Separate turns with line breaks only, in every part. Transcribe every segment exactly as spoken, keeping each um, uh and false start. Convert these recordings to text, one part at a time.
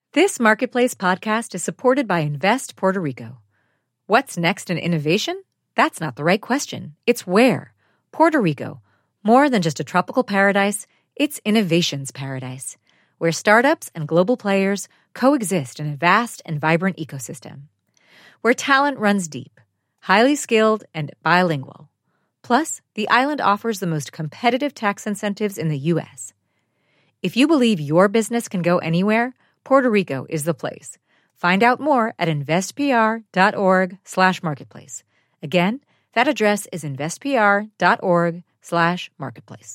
This Marketplace podcast is supported by Invest Puerto Rico. What's next in innovation? That's not the right question. It's where. Puerto Rico. More than just a tropical paradise, it's innovation's paradise, where startups and global players coexist in a vast and vibrant ecosystem. Where talent runs deep, highly skilled, and bilingual. Plus, the island offers the most competitive tax incentives in the U S. If you believe your business can go anywhere, Puerto Rico is the place. Find out more at investpr.org slash marketplace. Again, that address is investpr.org slash marketplace.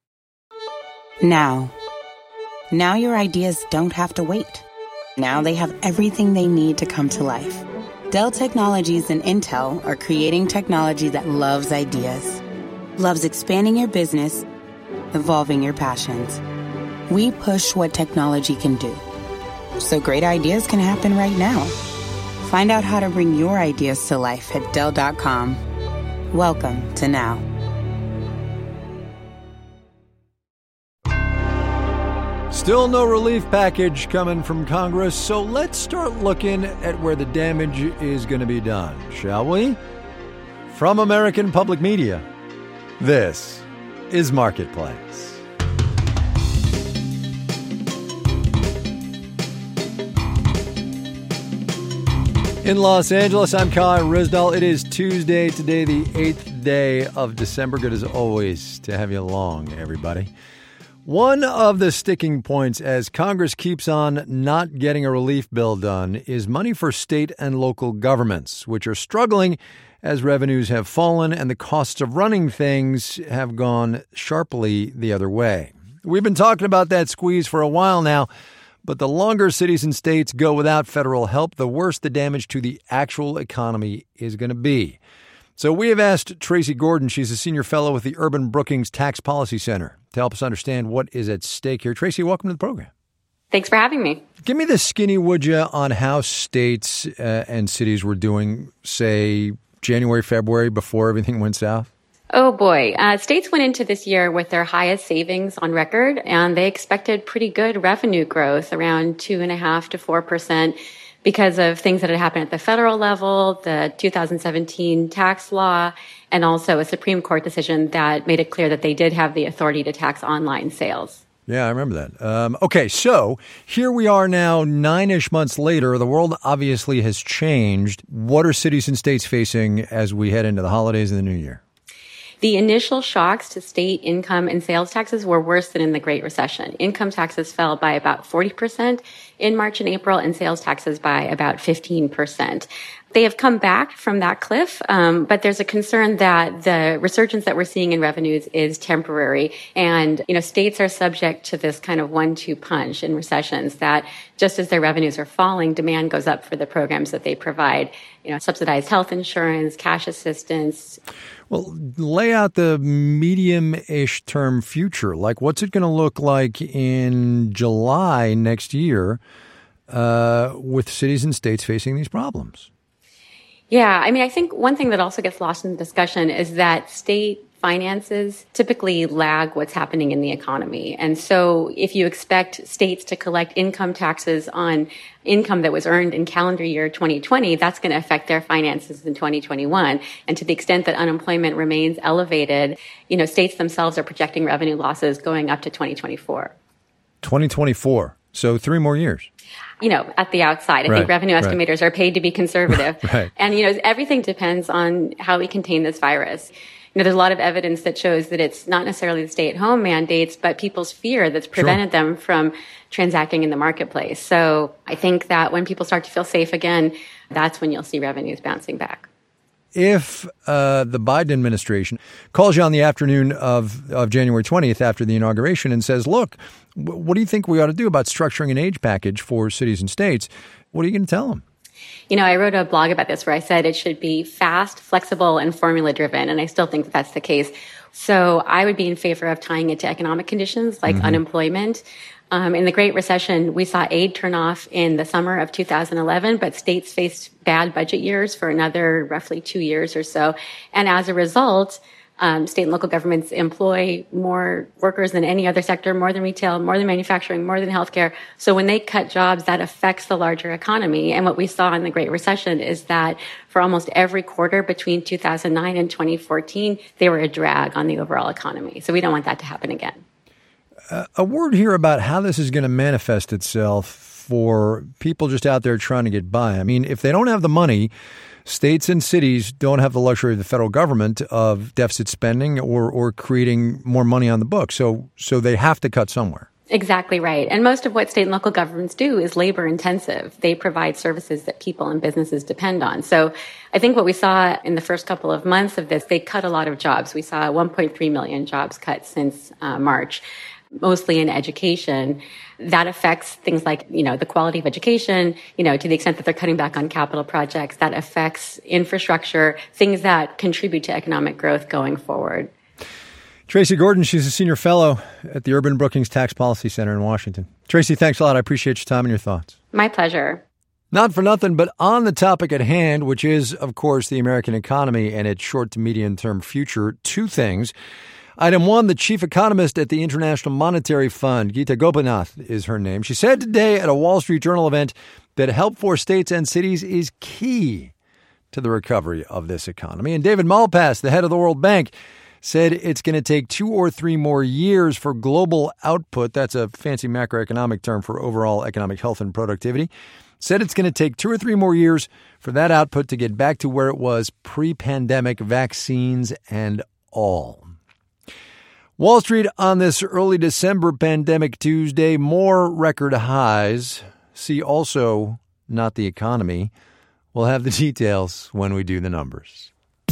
Now. Now your ideas don't have to wait. Now they have everything they need to come to life. Dell Technologies and Intel are creating technology that loves ideas, loves expanding your business, evolving your passions. We push what technology can do, so great ideas can happen right now. Find out how to bring your ideas to life at Dell dot com. Welcome to Now.
Still no relief package coming from Congress, so let's start looking at where the damage is going to be done, shall we? From American Public Media, this is Marketplace. In Los Angeles, I'm Kai Ryssdal. It is Tuesday, today the eighth day of December. Good as always to have you along, everybody. One of the sticking points as Congress keeps on not getting a relief bill done is money for state and local governments, which are struggling as revenues have fallen and the costs of running things have gone sharply the other way. We've been talking about that squeeze for a while now, but the longer cities and states go without federal help, the worse the damage to the actual economy is going to be. So we have asked Tracy Gordon, she's a senior fellow with the Urban Brookings Tax Policy Center, to help us understand what is at stake here. Tracy, welcome to the program.
Thanks for having me.
Give me the skinny, would you, on how states uh, and cities were doing, say, January, February, before everything went south?
Oh, boy. Uh, states went into this year with their highest savings on record, and they expected pretty good revenue growth, around two point five to four percent, because of things that had happened at the federal level, the two thousand seventeen tax law, and also a Supreme Court decision that made it clear that they did have the authority to tax online sales.
Yeah, I remember that. Um, okay, so here we are now, nine-ish months later. The world obviously has changed. What are cities and states facing as we head into the holidays and the new year?
The initial shocks to state income and sales taxes were worse than in the Great Recession. Income taxes fell by about forty percent in March and April, and sales taxes by about fifteen percent. They have come back from that cliff, um, but there's a concern that the resurgence that we're seeing in revenues is temporary. And, you know, states are subject to this kind of one-two punch in recessions that just as their revenues are falling, demand goes up for the programs that they provide, you know, subsidized health insurance, cash assistance.
Well, lay out the medium-ish term future. Like, what's it going to look like in July next year uh, with cities and states facing these problems?
Yeah, I mean, I think one thing that also gets lost in the discussion is that state finances typically lag what's happening in the economy. And so if you expect states to collect income taxes on income that was earned in calendar year twenty twenty, that's going to affect their finances in twenty twenty-one. And to the extent that unemployment remains elevated, you know, states themselves are projecting revenue losses going up to twenty twenty-four.
twenty twenty-four. So three more years.
You know, at the outside, I
right,
think revenue
right.
estimators are paid to be conservative.
Right.
And, you know, everything depends on how we contain this virus. You know, there's a lot of evidence that shows that it's not necessarily the stay-at-home mandates, but people's fear that's prevented sure. them from transacting in the marketplace. So I think that when people start to feel safe again, that's when you'll see revenues bouncing back.
If uh, the Biden administration calls you on the afternoon of, of January twentieth after the inauguration and says, look, w- what do you think we ought to do about structuring an aid package for cities and states? What are you going to tell them?
You know, I wrote a blog about this where I said it should be fast, flexible, and formula-driven, and I still think that that's the case. So I would be in favor of tying it to economic conditions like mm-hmm. unemployment. Um, in the Great Recession, we saw aid turn off in the summer of two thousand eleven, but states faced bad budget years for another roughly two years or so. And as a result, Um, state and local governments employ more workers than any other sector, more than retail, more than manufacturing, more than healthcare. So when they cut jobs, that affects the larger economy. And what we saw in the Great Recession is that for almost every quarter between two thousand nine and twenty fourteen, they were a drag on the overall economy. So we don't want that to happen again.
Uh, a word here about how this is going to manifest itself for people just out there trying to get by. I mean, if they don't have the money, states and cities don't have the luxury of the federal government of deficit spending or, or creating more money on the books. So, so they have to cut somewhere.
Exactly right. And most of what state and local governments do is labor intensive. They provide services that people and businesses depend on. So I think what we saw in the first couple of months of this, they cut a lot of jobs. We saw one point three million jobs cut since uh, March, mostly in education. That affects things like, you know, the quality of education, you know, to the extent that they're cutting back on capital projects. That affects infrastructure, things that contribute to economic growth going forward.
Tracy Gordon, she's a senior fellow at the Urban Brookings Tax Policy Center in Washington. Tracy, thanks a lot. I appreciate your time and your thoughts.
My pleasure.
Not for nothing, but on the topic at hand, which is, of course, the American economy and its short to medium term future, two things. Item one, the chief economist at the International Monetary Fund, Geeta Gopinath is her name. She said today at a Wall Street Journal event that help for states and cities is key to the recovery of this economy. And David Malpass, the head of the World Bank, said it's going to take two or three more years for global output. That's a fancy macroeconomic term for overall economic health and productivity. Said it's going to take two or three more years for that output to get back to where it was pre-pandemic, vaccines and all. Wall Street on this early December pandemic Tuesday, more record highs. See also not the economy. We'll have the details when we do the numbers.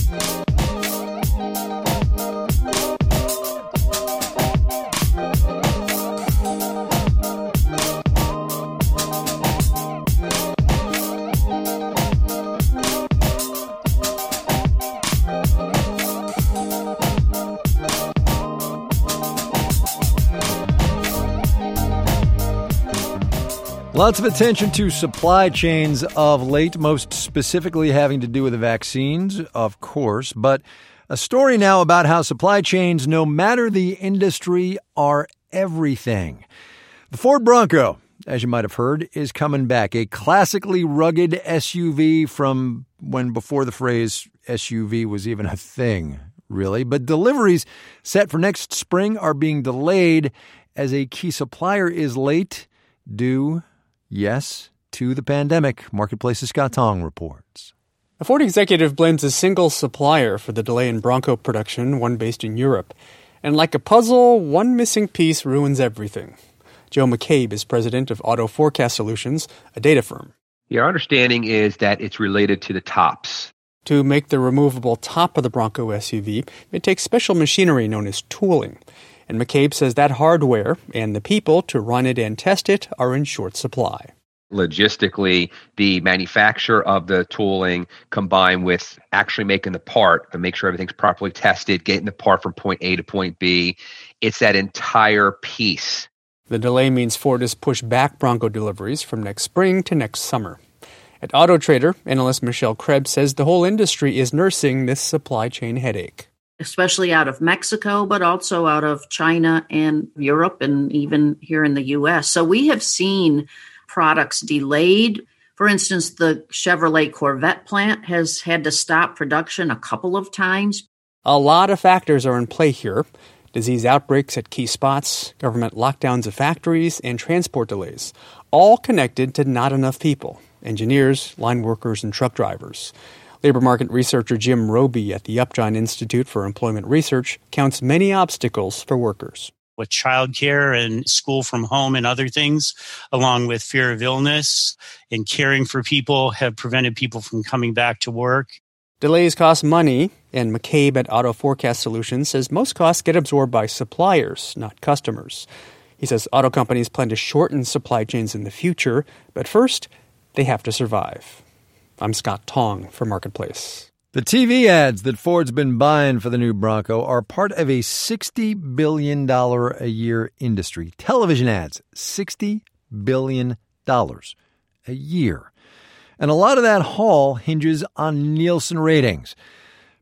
Lots of attention to supply chains of late, most specifically having to do with the vaccines, of course. But a story now about how supply chains, no matter the industry, are everything. The Ford Bronco, as you might have heard, is coming back. A classically rugged S U V from when before the phrase S U V was even a thing, really. But deliveries set for next spring are being delayed as a key supplier is late due Yes, to the pandemic, Marketplace's Scott Tong reports.
A Ford executive blames a single supplier for the delay in Bronco production, one based in Europe. And like a puzzle, one missing piece ruins everything. Joe McCabe is president of Auto Forecast Solutions, a data firm.
Yeah, our understanding is that it's related to the tops.
To make the removable top of the Bronco S U V, it takes special machinery known as tooling. And McCabe says that hardware and the people to run it and test it are in short supply.
Logistically, the manufacture of the tooling combined with actually making the part to make sure everything's properly tested, getting the part from point A to point B, it's that entire piece.
The delay means Ford has pushed back Bronco deliveries from next spring to next summer. At Auto Trader, analyst Michelle Krebs says the whole industry is nursing this supply chain headache.
Especially out of Mexico, but also out of China and Europe and even here in the U S. So we have seen products delayed. For instance, the Chevrolet Corvette plant has had to stop production a couple of times.
A lot of factors are in play here. Disease outbreaks at key spots, government lockdowns of factories, and transport delays, all connected to not enough people, engineers, line workers, and truck drivers. Labor market researcher Jim Roby at the Upjohn Institute for Employment Research counts many obstacles for workers.
With childcare and school from home and other things, along with fear of illness and caring for people, have prevented people from coming back to work.
Delays cost money, and McCabe at Auto Forecast Solutions says most costs get absorbed by suppliers, not customers. He says auto companies plan to shorten supply chains in the future, but first, they have to survive. I'm Scott Tong for Marketplace.
The T V ads that Ford's been buying for the new Bronco are part of a sixty billion dollars a year industry. Television ads, sixty billion dollars a year. And a lot of that haul hinges on Nielsen ratings.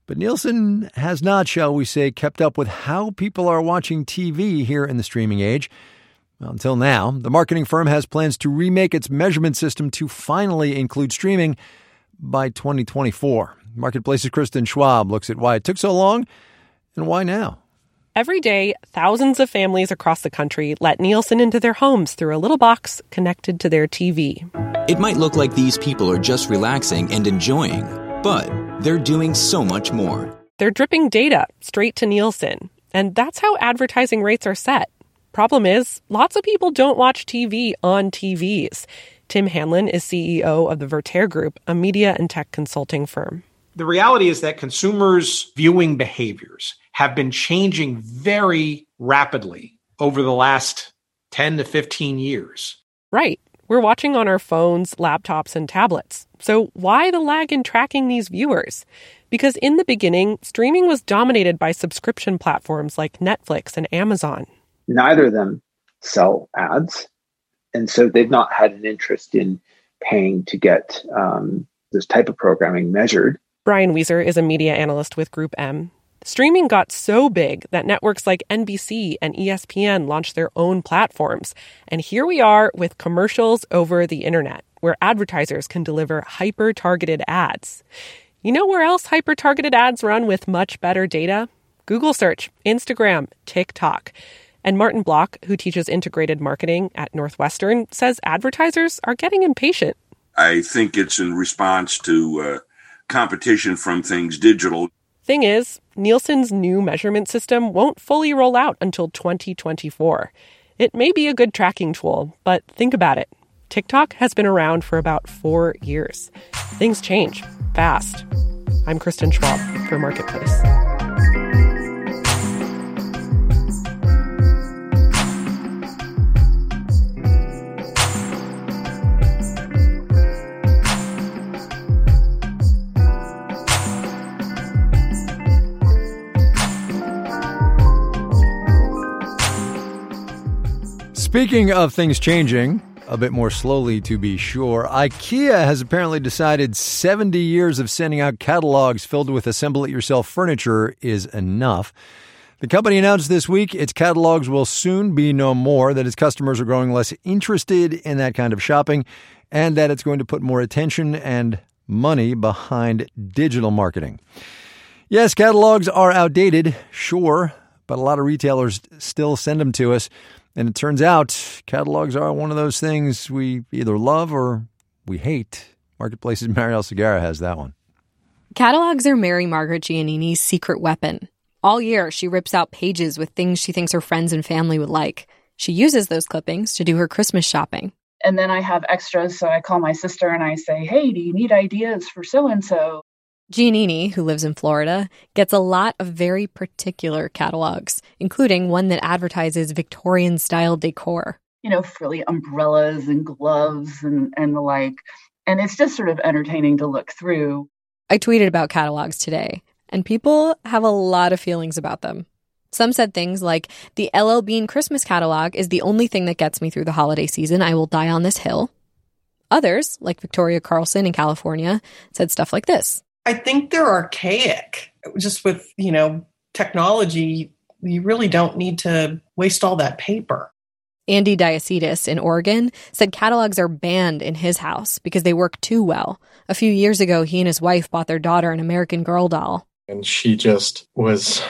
But Nielsen has not, shall we say, kept up with how people are watching T V here in the streaming age. Well, until now, the marketing firm has plans to remake its measurement system to finally include streaming by twenty twenty-four. Marketplace's Kristen Schwab looks at why it took so long and why now.
Every day, thousands of families across the country let Nielsen into their homes through a little box connected to their T V.
It might look like these people are just relaxing and enjoying, but they're doing so much more.
They're dripping data straight to Nielsen, and that's how advertising rates are set. Problem is, lots of people don't watch T V on T Vs. Tim Hanlon is C E O of the Verter Group, a media and tech consulting firm.
The reality is that consumers' viewing behaviors have been changing very rapidly over the last ten to fifteen years.
Right. We're watching on our phones, laptops, and tablets. So why the lag in tracking these viewers? Because in the beginning, streaming was dominated by subscription platforms like Netflix and Amazon.
Neither of them sell ads. And so they've not had an interest in paying to get um, this type of programming measured.
Brian Weiser is a media analyst with Group M. Streaming got so big that networks like N B C and E S P N launched their own platforms. And here we are with commercials over the internet, where advertisers can deliver hyper-targeted ads. You know where else hyper-targeted ads run with much better data? Google search, Instagram, TikTok. And Martin Block, who teaches integrated marketing at Northwestern, says advertisers are getting impatient.
I think it's in response to uh, competition from things digital.
Thing is, Nielsen's new measurement system won't fully roll out until twenty twenty-four. It may be a good tracking tool, but think about it. TikTok has been around for about four years. Things change fast. I'm Kristen Schwab for Marketplace.
Speaking of things changing, a bit more slowly to be sure, IKEA has apparently decided seventy years of sending out catalogs filled with assemble-it-yourself furniture is enough. The company announced this week its catalogs will soon be no more, that its customers are growing less interested in that kind of shopping, and that it's going to put more attention and money behind digital marketing. Yes, catalogs are outdated, sure, but a lot of retailers still send them to us. And it turns out catalogs are one of those things we either love or we hate. Marketplace's Marielle Segarra has that one.
Catalogs are Mary Margaret Giannini's secret weapon. All year, she rips out pages with things she thinks her friends and family would like. She uses those clippings to do her Christmas shopping.
And then I have extras, so I call my sister and I say, hey, do you need ideas for so-and-so?
Giannini, who lives in Florida, gets a lot of very particular catalogs, including one that advertises Victorian-style decor.
You know, frilly umbrellas and gloves and, and the like. And it's just sort of entertaining to look through.
I tweeted about catalogs today, and people have a lot of feelings about them. Some said things like, the L L Bean Christmas catalog is the only thing that gets me through the holiday season. I will die on this hill. Others, like Victoria Carlson in California, said stuff like this.
I think they're archaic. Just with, you know, technology, you really don't need to waste all that paper.
Andy Diacetis in Oregon said catalogs are banned in his house because they work too well. A few years ago, he and his wife bought their daughter an American Girl doll.
And she just was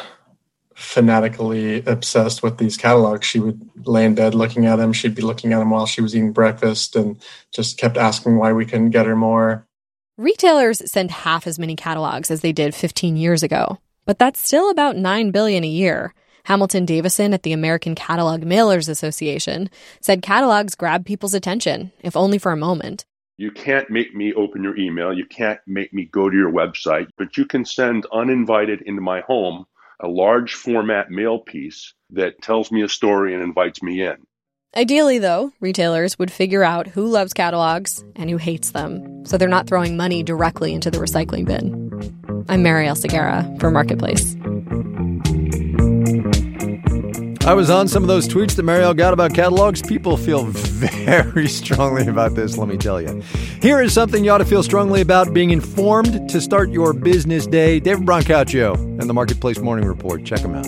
fanatically obsessed with these catalogs. She would lay in bed looking at them. She'd be looking at them while she was eating breakfast and just kept asking why we couldn't get her more.
Retailers send half as many catalogs as they did fifteen years ago, but that's still about nine billion dollars a year. Hamilton Davison at the American Catalog Mailers Association said catalogs grab people's attention, if only for a moment.
You can't make me open your email. You can't make me go to your website, but you can send uninvited into my home a large format mail piece that tells me a story and invites me in.
Ideally, though, retailers would figure out who loves catalogs and who hates them, so they're not throwing money directly into the recycling bin. I'm Marielle Segarra for Marketplace.
I was on some of those tweets that Marielle got about catalogs. People feel very strongly about this, let me tell you. Here is something you ought to feel strongly about: being informed to start your business day. David Brancaccio and the Marketplace Morning Report. Check them out.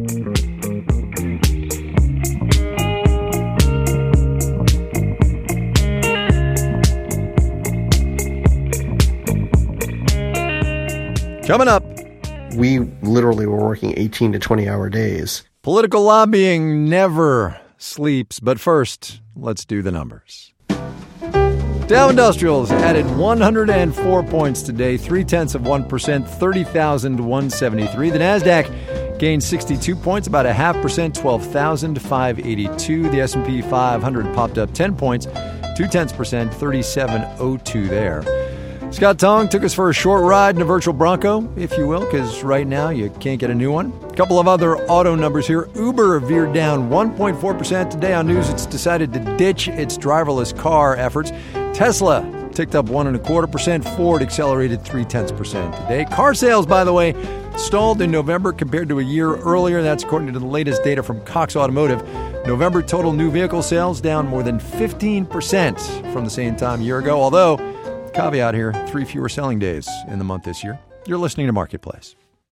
Coming up,
we literally were working eighteen to twenty hour days.
Political lobbying never sleeps. But first, let's do the numbers. Dow Industrials added one hundred four points today, three tenths of one percent, thirty thousand one hundred seventy-three. The Nasdaq gained sixty-two points, about a half percent, twelve thousand five hundred eighty-two. The S and P five hundred popped up ten points, two tenths percent, thirty-seven oh two there. Scott Tong took us for a short ride in a virtual Bronco, if you will, because right now you can't get a new one. A couple of other auto numbers here. Uber veered down one point four percent today on news it's decided to ditch its driverless car efforts. Tesla ticked up one and a quarter percent. Ford accelerated three tenths percent today. Car sales, by the way, stalled in November compared to a year earlier. That's according to the latest data from Cox Automotive. November total new vehicle sales down more than fifteen percent from the same time a year ago, although caveat here, three fewer selling days in the month this year. You're listening to Marketplace.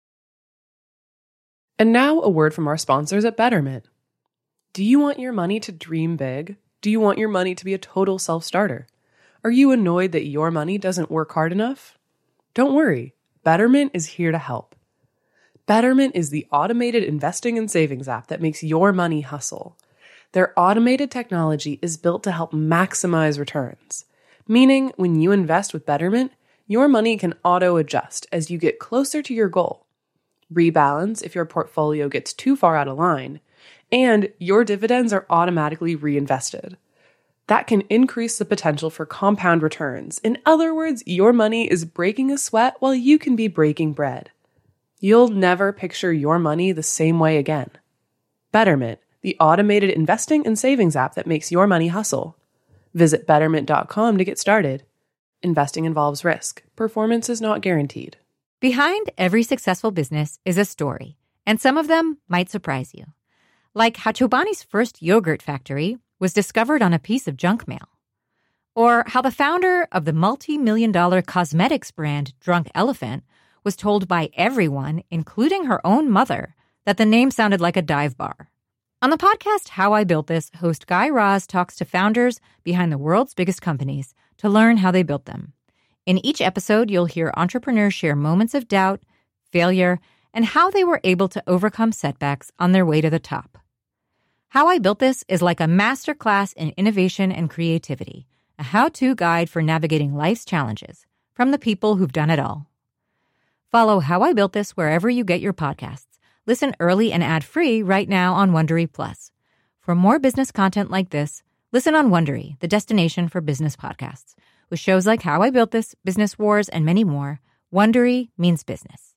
And now a word from our sponsors at Betterment. Do you want your money to dream big? Do you want your money to be a total self-starter? Are you annoyed that your money doesn't work hard enough? Don't worry. Betterment is here to help. Betterment is the automated investing and savings app that makes your money hustle. Their automated technology is built to help maximize returns. Meaning, when you invest with Betterment, your money can auto-adjust as you get closer to your goal, rebalance if your portfolio gets too far out of line, and your dividends are automatically reinvested. That can increase the potential for compound returns. In other words, your money is breaking a sweat while you can be breaking bread. You'll never picture your money the same way again. Betterment, the automated investing and savings app that makes your money hustle. Visit betterment dot com to get started. Investing involves risk. Performance is not guaranteed.
Behind every successful business is a story, and some of them might surprise you. Like how Chobani's first yogurt factory was discovered on a piece of junk mail. Or how the founder of the multi-million dollar cosmetics brand Drunk Elephant was told by everyone, including her own mother, that the name sounded like a dive bar. On the podcast How I Built This, host Guy Raz talks to founders behind the world's biggest companies to learn how they built them. In each episode, you'll hear entrepreneurs share moments of doubt, failure, and how they were able to overcome setbacks on their way to the top. How I Built This is like a masterclass in innovation and creativity, a how-to guide for navigating life's challenges from the people who've done it all. Follow How I Built This wherever you get your podcasts. Listen early and ad-free right now on Wondery Plus. For more business content like this, listen on Wondery, the destination for business podcasts. With shows like How I Built This, Business Wars, and many more, Wondery means business.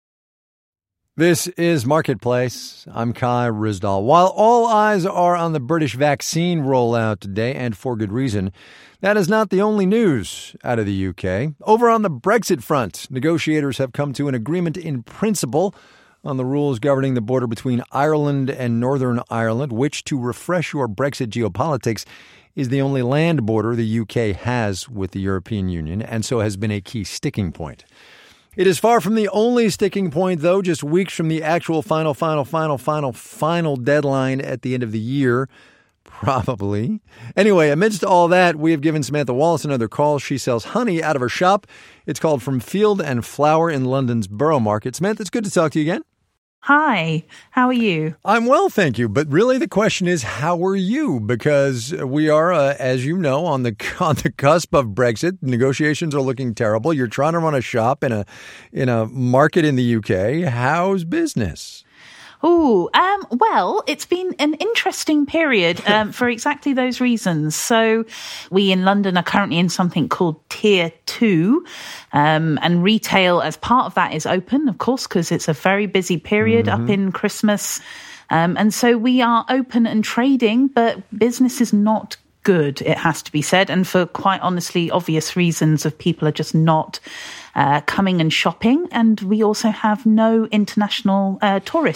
This is Marketplace. I'm Kai Ryssdal. While all eyes are on the British vaccine rollout today, and for good reason, that is not the only news out of the U K. Over on the Brexit front, negotiators have come to an agreement in principle on the rules governing the border between Ireland and Northern Ireland, which, to refresh your Brexit geopolitics, is the only land border the U K has with the European Union, and so has been a key sticking point. It is far from the only sticking point, though, just weeks from the actual final, final, final, final, final deadline at the end of the year. Probably. Anyway, amidst all that, we have given Samantha Wallace another call. She sells honey out of her shop. It's called From Field and Flower in London's Borough Market. Samantha, it's good to talk to you again.
Hi, how are you?
I'm well, thank you. But really the question is, how are you? Because we are, uh, as you know, on the on the cusp of Brexit. Negotiations are looking terrible. You're trying to run a shop in a in a market in the U K. How's business?
Oh, um, well, it's been an interesting period um, for exactly those reasons. So we in London are currently in something called Tier two, um, and retail as part of that is open, of course, because it's a very busy period mm-hmm. up in Christmas. Um, and so we are open and trading, but business is not good, it has to be said. And for quite honestly obvious reasons of people are just not uh, coming and shopping. And we also have no international uh, tourists.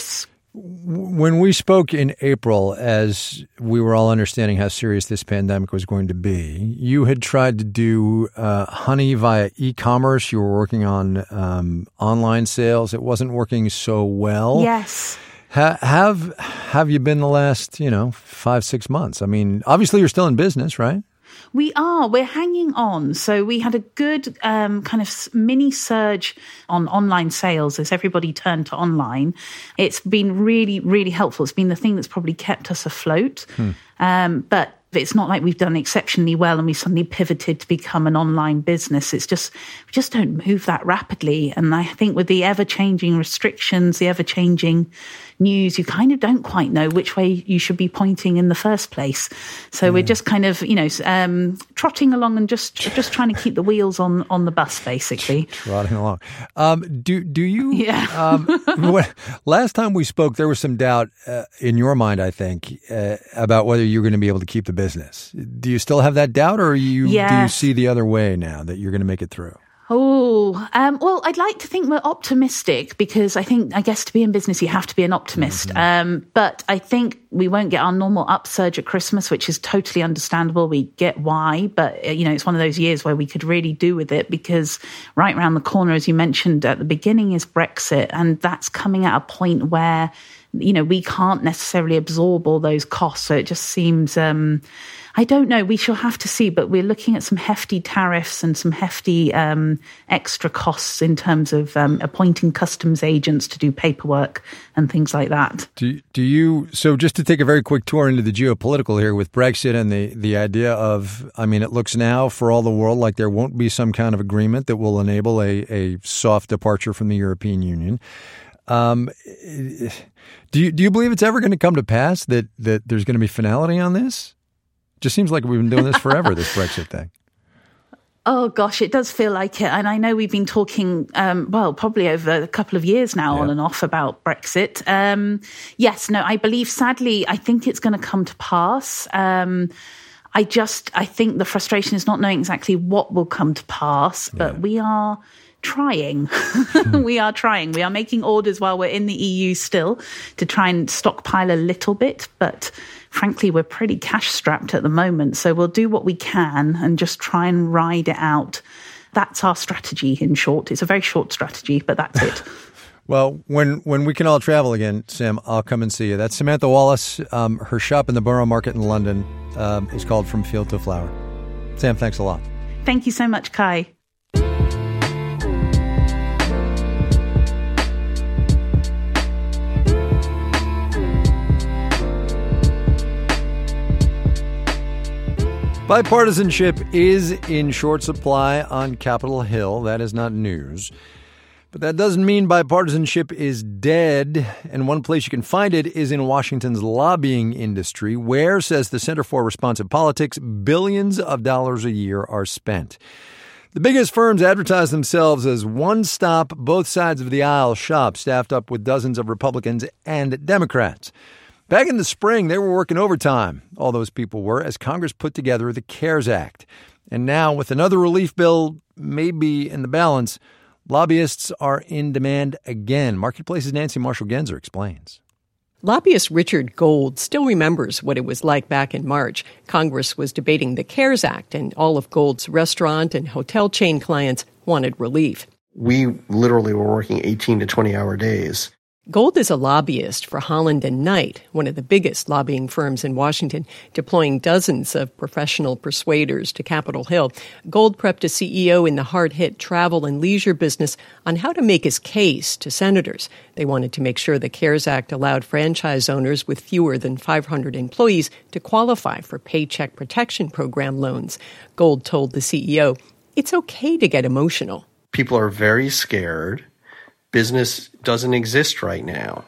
When we spoke in April, as we were all understanding how serious this pandemic was going to be, you had tried to do uh, honey via e-commerce. You were working on um, online sales. It wasn't working so well.
Yes.
Ha- have have you been the last, you know, five, six months? I mean, obviously you're still in business, right?
We are. We're hanging on. So we had a good um, kind of mini surge on online sales as everybody turned to online. It's been really, really helpful. It's been the thing that's probably kept us afloat. Hmm. Um, but it's not like we've done exceptionally well and we suddenly pivoted to become an online business. It's just, we just don't move that rapidly. And I think with the ever-changing restrictions, the ever-changing news, you kind of don't quite know which way you should be pointing in the first place. So yeah. we're just kind of, you know, um, trotting along and just just trying to keep the wheels on, on the bus, basically.
Trotting along. Um, do do you?
Yeah.
um, when, last time we spoke, there was some doubt uh, in your mind, I think, uh, about whether you're going to be able to keep the business. Do you still have that doubt, or you
yes.
do you see the other way now that you're going to make it through?
Oh, um, well, I'd like to think we're optimistic because I think, I guess to be in business, you have to be an optimist. Mm-hmm. Um, but I think we won't get our normal upsurge at Christmas, which is totally understandable. We get why, but, you know, it's one of those years where we could really do with it because right around the corner, as you mentioned at the beginning, is Brexit. And that's coming at a point where, you know, we can't necessarily absorb all those costs. So it just seems, um, I don't know, we shall have to see, but we're looking at some hefty tariffs and some hefty um, extra costs in terms of um, appointing customs agents to do paperwork and things like that.
Do, do you, so just to take a very quick tour into the geopolitical here with Brexit and the, the idea of, I mean, it looks now for all the world like there won't be some kind of agreement that will enable a, a soft departure from the European Union. Um, do you, do you believe it's ever going to come to pass that, that there's going to be finality on this? Just seems like we've been doing this forever, this Brexit thing.
Oh, gosh, it does feel like it. And I know we've been talking, um, well, probably over a couple of years now yeah. on and off about Brexit. Um, yes, no, I believe, sadly, I think it's going to come to pass. Um, I just, I think the frustration is not knowing exactly what will come to pass, but yeah. we are trying. we are trying. We are making orders while we're in the E U still to try and stockpile a little bit, but frankly, we're pretty cash strapped at the moment. So we'll do what we can and just try and ride it out. That's our strategy, in short. It's a very short strategy, but that's it.
Well, when when we can all travel again, Sam, I'll come and see you. That's Samantha Wallace. Um, her shop in the Borough Market in London um, is called From Field to Flower. Sam, thanks a lot.
Thank you so much, Kai.
Bipartisanship is in short supply on Capitol Hill. That is not news. But that doesn't mean bipartisanship is dead. And one place you can find it is in Washington's lobbying industry, where, says the Center for Responsive Politics, billions of dollars a year are spent. The biggest firms advertise themselves as one-stop, both sides of the aisle shop, staffed up with dozens of Republicans and Democrats. Back in the spring, they were working overtime, all those people were, as Congress put together the CARES Act. And now, with another relief bill maybe in the balance, lobbyists are in demand again. Marketplace's Nancy Marshall-Genzer explains.
Lobbyist Richard Gold still remembers what it was like back in March. Congress was debating the CARES Act, and all of Gold's restaurant and hotel chain clients wanted relief.
We literally were working eighteen to twenty hour days.
Gold is a lobbyist for Holland and Knight, one of the biggest lobbying firms in Washington, deploying dozens of professional persuaders to Capitol Hill. Gold prepped a C E O in the hard-hit travel and leisure business on how to make his case to senators. They wanted to make sure the CARES Act allowed franchise owners with fewer than five hundred employees to qualify for Paycheck Protection Program loans. Gold told the C E O, "It's okay to get emotional."
People are very scared. Business doesn't exist right now.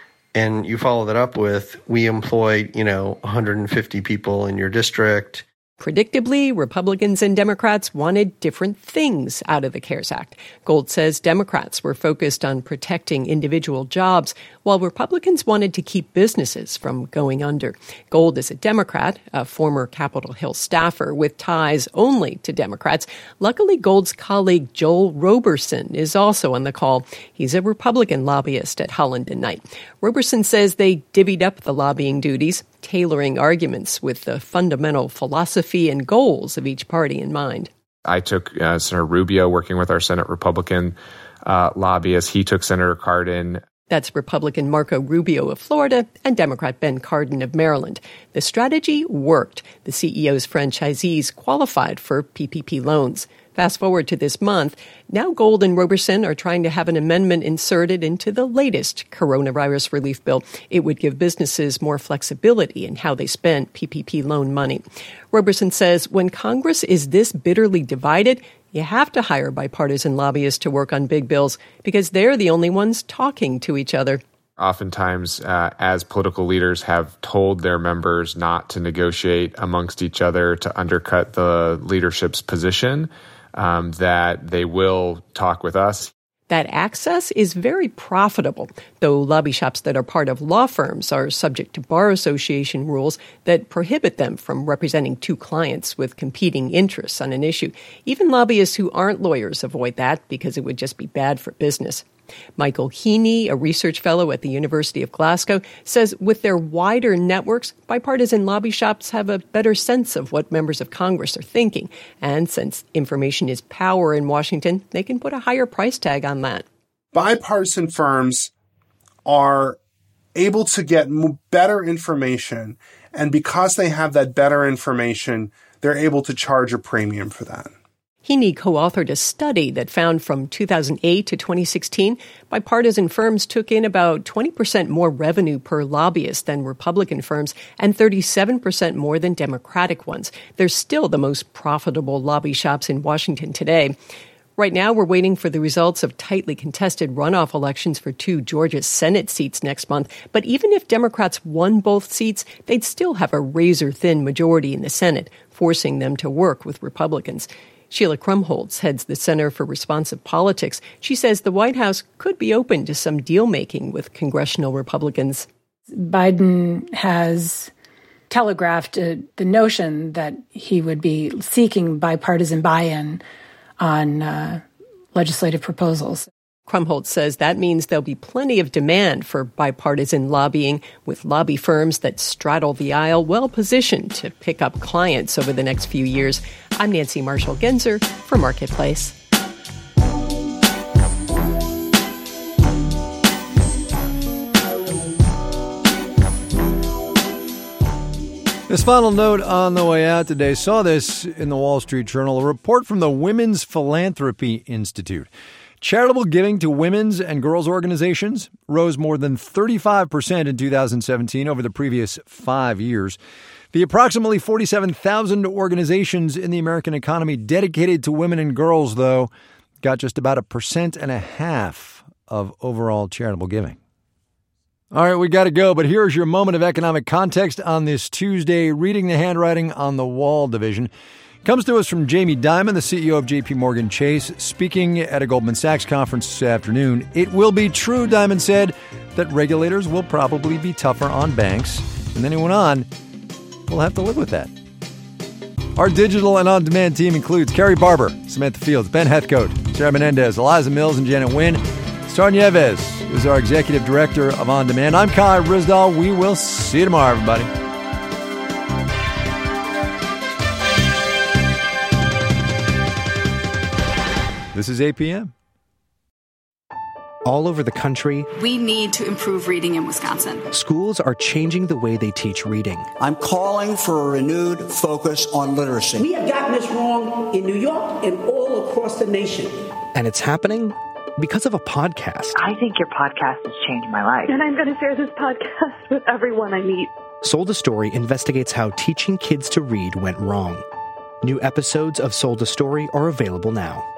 And you follow that up with, we employ, you know, one hundred fifty people in your district.
Predictably, Republicans and Democrats wanted different things out of the CARES Act. Gold says Democrats were focused on protecting individual jobs, while Republicans wanted to keep businesses from going under. Gold is a Democrat, a former Capitol Hill staffer with ties only to Democrats. Luckily, Gold's colleague Joel Roberson is also on the call. He's a Republican lobbyist at Holland and Knight. Roberson says they divvied up the lobbying duties, tailoring arguments with the fundamental philosophy and goals of each party in mind.
I took uh, Senator Rubio working with our Senate Republican uh, lobbyists. He took Senator Cardin.
That's Republican Marco Rubio of Florida and Democrat Ben Cardin of Maryland. The strategy worked. The C E O's franchisees qualified for P P P loans. Fast forward to this month. Now Gold and Roberson are trying to have an amendment inserted into the latest coronavirus relief bill. It would give businesses more flexibility in how they spend P P P loan money. Roberson says when Congress is this bitterly divided, you have to hire bipartisan lobbyists to work on big bills because they're the only ones talking to each other.
Oftentimes, uh, as political leaders have told their members not to negotiate amongst each other to undercut the leadership's position, um, that they will talk with us.
That access is very profitable, though lobby shops that are part of law firms are subject to bar association rules that prohibit them from representing two clients with competing interests on an issue. Even lobbyists who aren't lawyers avoid that because it would just be bad for business. Michael Heaney, a research fellow at the University of Glasgow, says with their wider networks, bipartisan lobby shops have a better sense of what members of Congress are thinking. And since information is power in Washington, they can put a higher price tag on that.
Bipartisan firms are able to get better information, and because they have that better information, they're able to charge a premium for that.
Heaney co-authored a study that found from two thousand eight to twenty sixteen, bipartisan firms took in about twenty percent more revenue per lobbyist than Republican firms and thirty-seven percent more than Democratic ones. They're still the most profitable lobby shops in Washington today. Right now, we're waiting for the results of tightly contested runoff elections for two Georgia Senate seats next month. But even if Democrats won both seats, they'd still have a razor-thin majority in the Senate, forcing them to work with Republicans. Sheila Krumholtz heads the Center for Responsive Politics. She says the White House could be open to some deal-making with congressional Republicans.
Biden has telegraphed uh, the notion that he would be seeking bipartisan buy-in on uh, legislative proposals.
Krumholtz says that means there'll be plenty of demand for bipartisan lobbying, with lobby firms that straddle the aisle well positioned to pick up clients over the next few years. I'm Nancy Marshall-Genzer for Marketplace.
This final note on the way out today, saw this in the Wall Street Journal, a report from the Women's Philanthropy Institute. Charitable giving to women's and girls' organizations rose more than thirty-five percent in two thousand seventeen over the previous five years. The approximately forty-seven thousand organizations in the American economy dedicated to women and girls, though, got just about a percent and a half of overall charitable giving. All right, we got to go, but here's your moment of economic context on this Tuesday, reading the handwriting on the wall division. Comes to us from Jamie Dimon, the C E O of J P Morgan Chase, speaking at a Goldman Sachs conference this afternoon. It will be true, Dimon said, that regulators will probably be tougher on banks. And then he went on, we'll have to live with that. Our digital and on-demand team includes Carrie Barber, Samantha Fields, Ben Heathcote, Sarah Menendez, Eliza Mills, and Janet Wynn. Star Nieves is our executive director of On Demand. I'm Kai Ryssdal. We will see you tomorrow, everybody. This is A P M.
All over the country,
we need to improve reading in Wisconsin.
Schools are changing the way they teach reading.
I'm calling for a renewed focus on literacy.
We have gotten this wrong in New York and all across the nation.
And it's happening because of a podcast.
I think your podcast has changed my life.
And I'm going to share this podcast with everyone I meet.
Sold a Story investigates how teaching kids to read went wrong. New episodes of Sold a Story are available now.